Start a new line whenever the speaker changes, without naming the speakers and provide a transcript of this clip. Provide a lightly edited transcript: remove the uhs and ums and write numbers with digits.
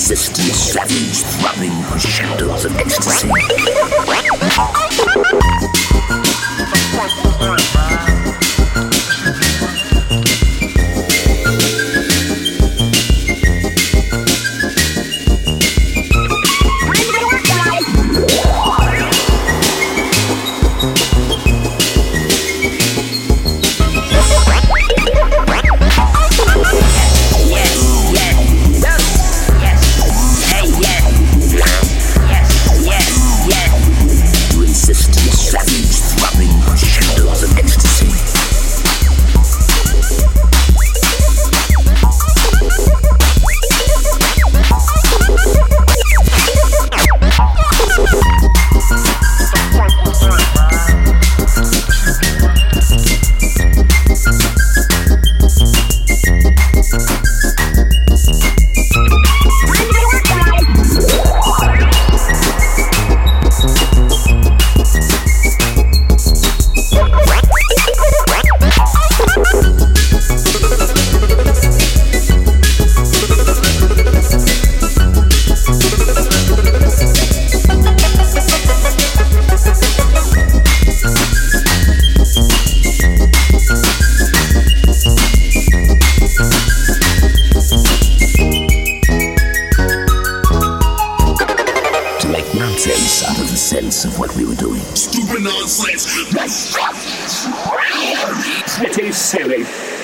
Insistent savage, throbbing for shadows of ecstasy. Nonsense out of the sense of what we were doing.
Stupid nonsense.
It is silly.